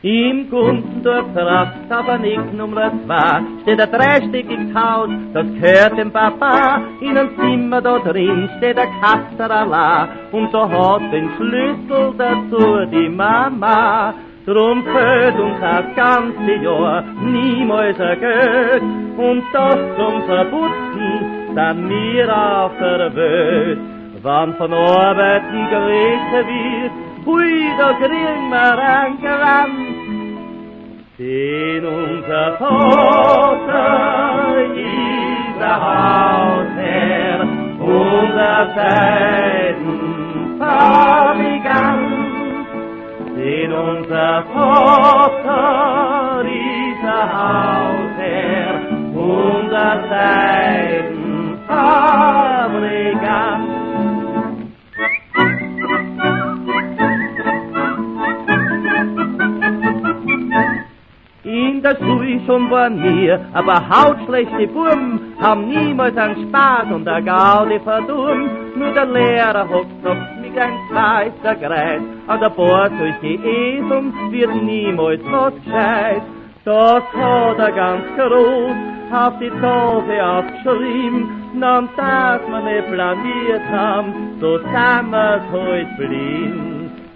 Im Gundendorf Rast aber nicht Nummer 2 steht ein dreistöckiges Haus, das gehört dem Papa. In einem Zimmer da drin steht ein Kaster allein und da hat den Schlüssel dazu die Mama. Drum fehlt uns das ganze Jahr niemals ein Geld und das zum Verputzen sind wir auf der Welt. Wann von Arbeiten größer wird, hui, da kriegen wir einen Glanz. Denn unser Vater ist der Hausherr, unser Seidenfabrikant. Denn unser Vater ist der Hausherr, unser Seidenfabrikant. In der Schule schon waren wir, aber hautschlechte Burm haben niemals einen Spaß und der Gaudi verdurmt. Nur der Lehrer hockt noch mit ein weißer Kreis, an der Bord solche Eseln wird niemals was gescheit. Das hat er ganz groß auf die Tafel aufgeschrieben, nahm das wir nicht planiert haben, so sind wir's heut blind.